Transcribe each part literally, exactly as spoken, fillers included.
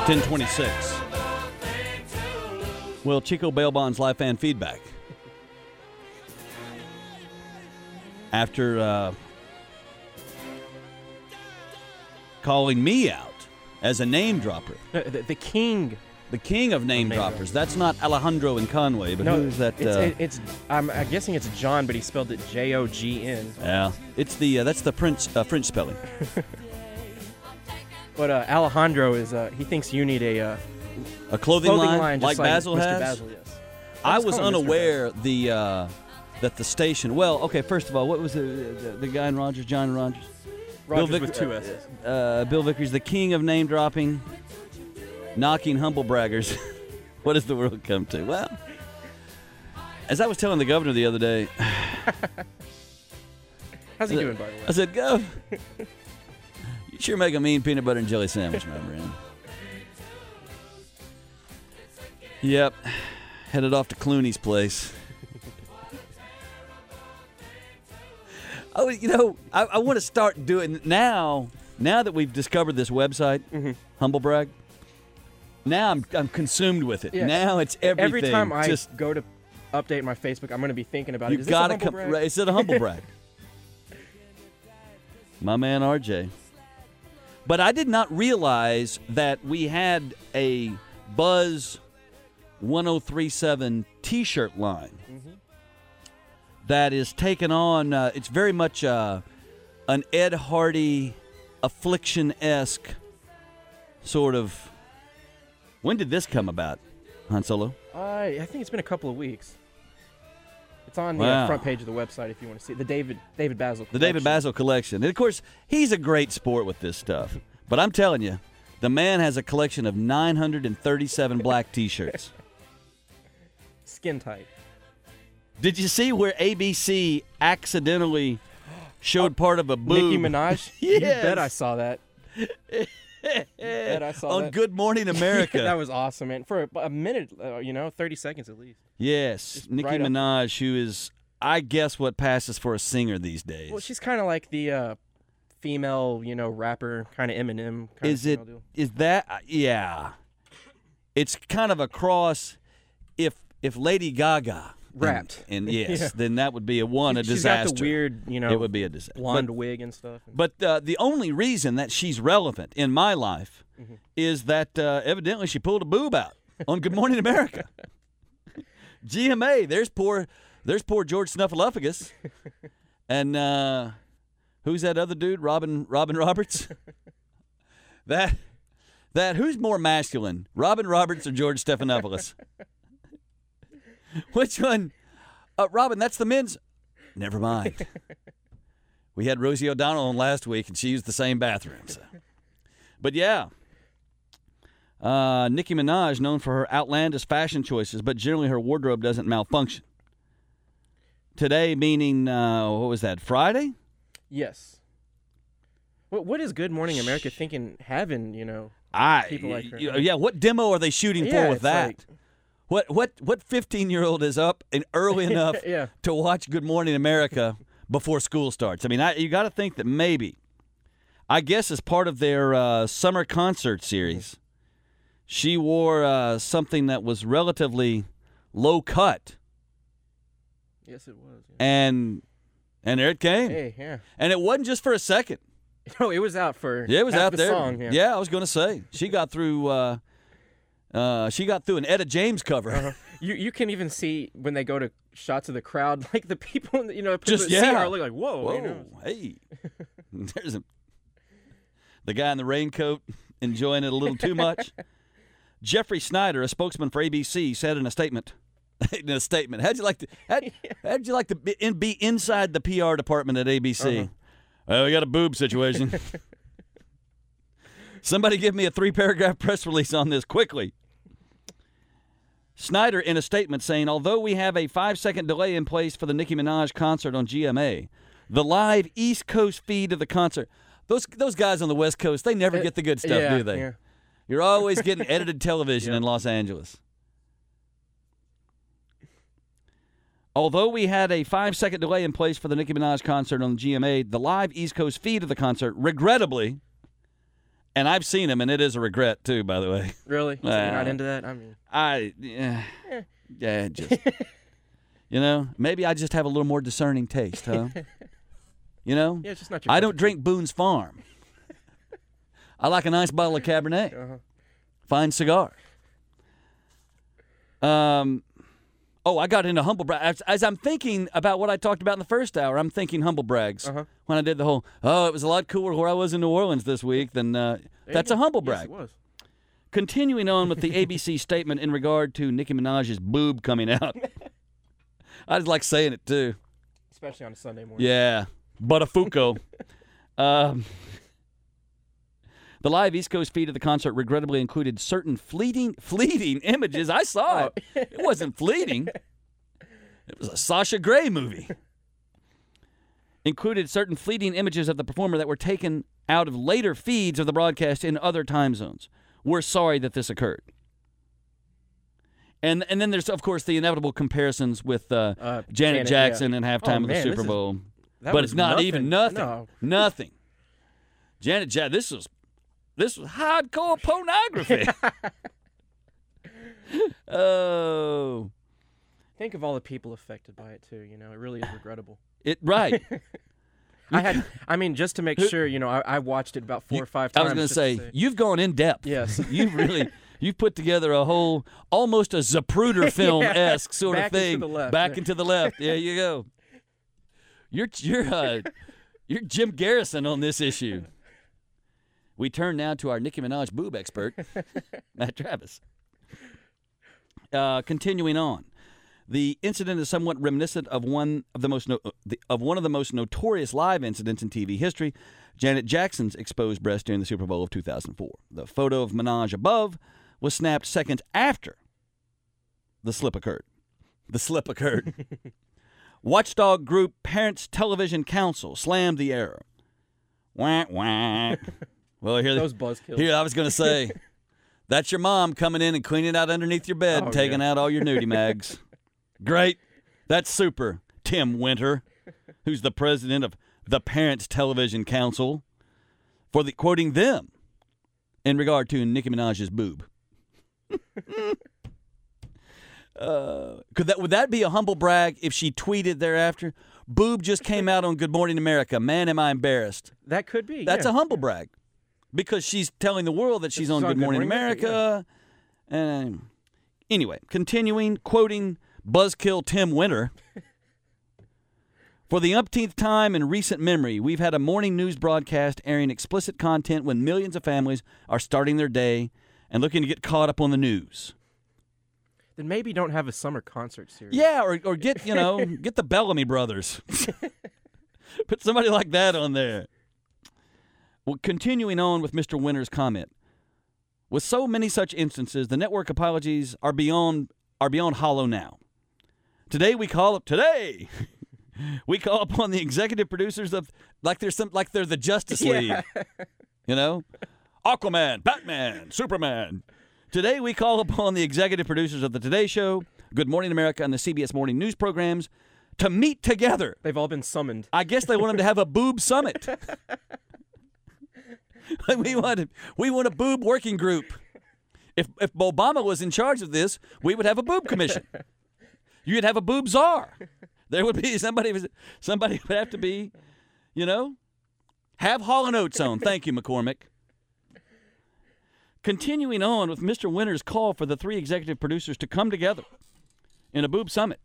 ten twenty-six. Well, Chico Bail Bonds live fan feedback. After uh, calling me out as a name dropper. No, the, the king. The king of name name droppers. That's not Alejandro in Conway, but No, who's that? It's, uh, it, it's I'm, I'm guessing it's John, but he spelled it J O G N. yeah, it's the uh, that's the French uh, French spelling. But uh, Alejandro is uh, he thinks you need a uh, A clothing, clothing line, line, like just like Basil Mister has. Basil, yes. I Let's was call him Mister unaware the uh, that the station. Well, okay. First of all, what was the the, the guy in Rogers, John Rogers? Rogers Bill with Vick- two S's. Uh, Bill Vickers, the king of name dropping, knocking humble braggers. What does the world come to? Well, as I was telling the governor the other day, How's he doing, by the way? I said, Gov, you sure make a mean peanut butter and jelly sandwich, my friend. Yep, headed off to Clooney's place. Oh, you know, I, I want to start doing now. Now that we've discovered this website, Mm-hmm. Humble Brag. Now I'm I'm consumed with it. Yeah. Now it's everything. Every time I just go to update my Facebook, I'm going to be thinking about you it. Is gotta this a humble come. brag? Is it a Humble Brag? My man R J. But I did not realize that we had a Buzz ten thirty-seven T-shirt line Mm-hmm. that is taken on. Uh, it's very much uh, an Ed Hardy, Affliction-esque sort of. When did this come about, Han Solo? I I think it's been a couple of weeks. It's on the Wow. uh, front page of the website if you want to see it. The David David Basil. The David collection. Basil collection. And of course, he's a great sport with this stuff. But I'm telling you, the man has a collection of nine hundred thirty-seven black T-shirts. Skin tight. Did you see where A B C accidentally showed part of a boob? Nicki Minaj. You Yes. bet I saw that. bet I saw on that. Good Morning America. that was awesome, man. For a, a minute, uh, you know, thirty seconds at least. Yes, Just Nicki right up Minaj, who is, I guess, what passes for a singer these days. Well, she's kind of like the uh, female, you know, rapper, kind of Eminem. Kind Is of it? deal. Is that? uh, Yeah. It's kind of a cross. If if Lady Gaga and- Rapped. and, yes, Yeah. then that would be a one a She's disaster. got the weird, you know, It would be a disaster. blonde But, wig and stuff. but uh, the only reason that she's relevant in my life Mm-hmm. is that uh, evidently she pulled a boob out on Good Morning America. G M A. There's poor. There's poor George Snuffleupagus. And uh, who's that other dude? Robin Robin Roberts. that that who's more masculine, Robin Roberts or George Stephanopoulos? Which one? Uh, Robin, that's the men's. Never mind. We had Rosie O'Donnell on last week, and she used the same bathroom. So. But yeah, uh, Nicki Minaj, known for her outlandish fashion choices, but generally her wardrobe doesn't malfunction. Today, meaning uh, what was that? Friday? Yes. What What is Good Morning America thinking having, you know, I people like her? you know, yeah. What demo are they shooting Yeah, for with it's that? like- What what what fifteen year old is up and early enough Yeah. to watch Good Morning America before school starts? I mean, I, you got to think that maybe, I guess as part of their uh, summer concert series, she wore uh, something that was relatively low cut, Yes, it was. Yeah. and and there it came, Hey, yeah. and it wasn't just for a second. No, it was out for Yeah, it was half out the there. song. Yeah. I was going to say she got through. Uh, uh, she got through an Etta James cover. Uh-huh. You you can even see when they go to shots of the crowd, like the people, in the, you know, people Just that see yeah, her are like, whoa, whoa, you know. hey, there's a the guy in the raincoat enjoying it a little too much. Jeffrey Snyder, a spokesman for A B C, said in a statement. In a statement, how'd you like to? How'd, how'd you like to be, in, be inside the P R department at A B C? Uh-huh. Well, we got a boob situation. Somebody give me a three-paragraph press release on this quickly. Snyder, in a statement, saying, although we have a five-second delay in place for the Nicki Minaj concert on G M A, the live East Coast feed of the concert, those those guys on the West Coast, they never get the good stuff, yeah, do they? Yeah. You're always getting edited television Yeah. in Los Angeles. Although we had a five-second delay in place for the Nicki Minaj concert on G M A, the live East Coast feed of the concert, regrettably, And I've seen them, and it is a regret, too, by the way. Really? So Uh, you're not into that? I mean, I, yeah, Eh. yeah, just, you know, maybe I just have a little more discerning taste, huh? You know? yeah, it's just not your I cup don't of drink Boone's Farm. I like a nice bottle of Cabernet. tea. Uh-huh. Fine cigar. Um, oh, I got into humble brag. As, as I'm thinking about what I talked about in the first hour, I'm thinking humble brags. Uh-huh. When I did the whole, oh, it was a lot cooler where I was in New Orleans this week than uh, that's a humble brag. Yes, it was. Continuing on with the A B C statement in regard to Nicki Minaj's boob coming out. I just like saying it too. Especially on a Sunday morning. Yeah, Buttafuoco. um, the live East Coast feed of the concert regrettably included certain fleeting, fleeting images. I saw it. It wasn't fleeting. It was a Sasha Grey movie. Included certain fleeting images of the performer that were taken out of later feeds of the broadcast in other time zones. We're sorry that this occurred. And and then there's, of course, the inevitable comparisons with uh, Uh, Janet, Janet, Jackson yeah. and halftime Oh, of the man, Super this is- Bowl. That But was it's not nothing. even nothing. No. Nothing. Janet Jackson, this was this was hardcore pornography. Oh. Think of all the people affected by it too. You know, it really is regrettable. It right. I had, I mean, just to make sure, you know, I, I watched it about four or five I times. was going to just say, you've gone in depth. Yes. You've really, you've put together a whole, almost a Zapruder film-esque sort Back of thing. into the left, Back yeah. into the left. There you go. You're, you're, uh, you're Jim Garrison on this issue. We turn now to our Nicki Minaj boob expert, Matt Travis. Uh, continuing on. The incident is somewhat reminiscent of one of the most no, the, of one of the most notorious live incidents in T V history, Janet Jackson's exposed breast during the Super Bowl of two thousand four. The photo of Minaj above was snapped seconds after the slip occurred. The slip occurred. Watchdog group Parents Television Council slammed the error. Wah, wah. Well, here, Those buzzkills. here I was going to say, that's your mom coming in and cleaning out underneath your bed Oh, and taking yeah. out all your nudie mags. Great. That's super. Tim Winter, who's the president of the Parents Television Council, for the quoting them in regard to Nicki Minaj's boob. uh, could that would that be a humble brag if she tweeted thereafter? Boob just came out on Good Morning America. Man, am I embarrassed. That could be. That's yeah. a humble brag because she's telling the world that she's This on is Good Morning America. And anyway, continuing, quoting Buzzkill Tim Winter. For the umpteenth time in recent memory, we've had a morning news broadcast airing explicit content when millions of families are starting their day and looking to get caught up on the news. Then maybe don't have a summer concert series. Yeah, or, or get, you know, get the Bellamy brothers. Put somebody like that on there. Well, continuing on with Mister Winter's comment. With so many such instances, the network apologies are beyond are beyond hollow now. Today we call up today. We call upon the executive producers of like they're some like they're the Justice League. Yeah. You know? Aquaman, Batman, Superman. Today we call upon the executive producers of the Today Show, Good Morning America, and the C B S Morning News programs to meet together. They've all been summoned. I guess they want them to have a boob summit. we want we want a boob working group. If if Obama was in charge of this, we would have a boob commission. You'd have a boob czar. There would be somebody. Somebody would have to be, you know, have Hall and Oates on. Thank you, McCormick. Continuing on with Mister Winter's call for the three executive producers to come together in a boob summit.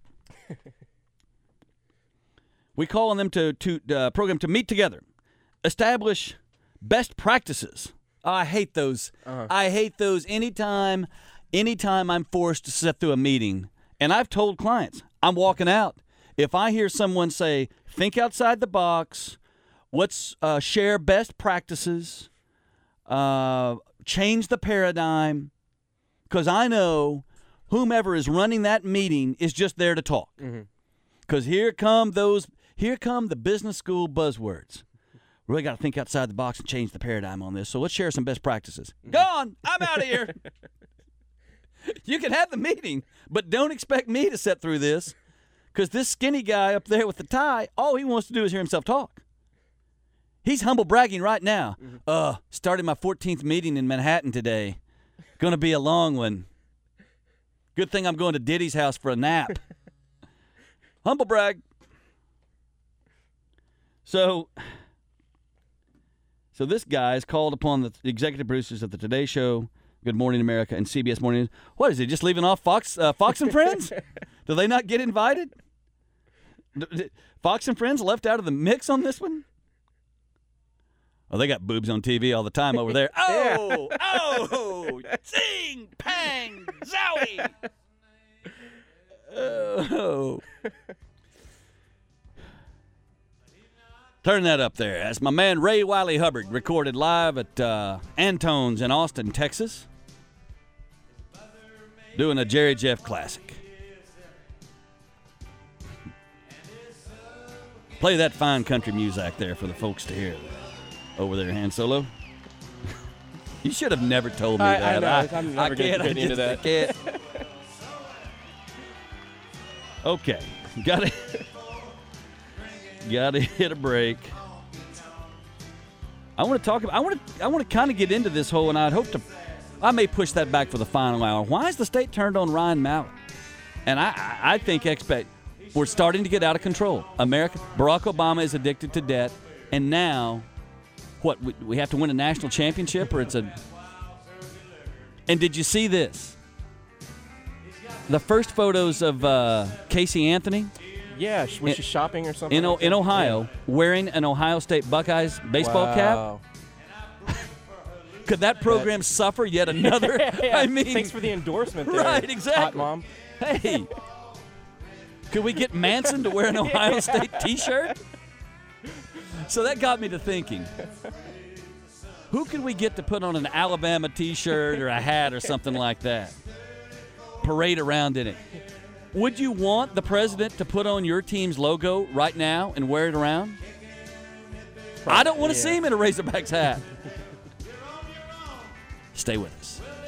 We call on them to to uh, program to meet together, establish best practices. Oh, I hate those. Uh-huh. I hate those anytime, anytime I'm forced to sit through a meeting. And I've told clients, I'm walking out. If I hear someone say, think outside the box, let's uh, share best practices, uh, change the paradigm, because I know whomever is running that meeting is just there to talk. Because mm-hmm. here come those, here come the business school buzzwords. Really got to think outside the box and change the paradigm on this. So let's share some best practices. Mm-hmm. Go on, I'm out of here. You can have the meeting, but don't expect me to sit through this, because this skinny guy up there with the tie, all he wants to do is hear himself talk. He's humble bragging right now. Uh, started my fourteenth meeting in Manhattan today. Going to be a long one. Good thing I'm going to Diddy's house for a nap. Humble brag. So, so this guy is called upon the executive producers of the Today Show, Good Morning America, and C B S Morning News. What is he just leaving off Fox, uh, Fox and Friends? Do they not get invited? Fox and Friends left out of the mix on this one? Oh, they got boobs on T V all the time over there. Oh, oh, zing, pang, zowie. Oh. Turn that up there. That's my man Ray Wiley Hubbard, recorded live at uh, Antone's in Austin, Texas, doing a Jerry Jeff classic. Play that fine country music there for the folks to hear over there, Han Solo. You should have never told me I, that. I know. I, I'm never I can't, getting into I that. can't. Okay, gotta gotta hit a break. I want to talk about. I want to. I want to kind of get into this whole, and I'd hope to. I may push that back for the final hour. Why is the state turned on Ryan Mallett? And I, I think expect we're starting to get out of control. America, Barack Obama is addicted to debt, and now, what? We, we have to win a national championship, or it's a. And did you see this? The first photos of uh, Casey Anthony Yeah, was in, she shopping or something? in, like in that? Ohio, Yeah. wearing an Ohio State Buckeyes baseball Wow. cap. Could that program suffer yet another? Yeah, I mean, thanks for the endorsement there. Right, exactly. Hot mom. Hey, could we get Manson to wear an Ohio State T-shirt? So that got me to thinking, who could we get to put on an Alabama T-shirt or a hat or something like that? Parade around in it. Would you want the president to put on your team's logo right now and wear it around? I don't want to Yeah. see him in a Razorbacks hat. Stay with us.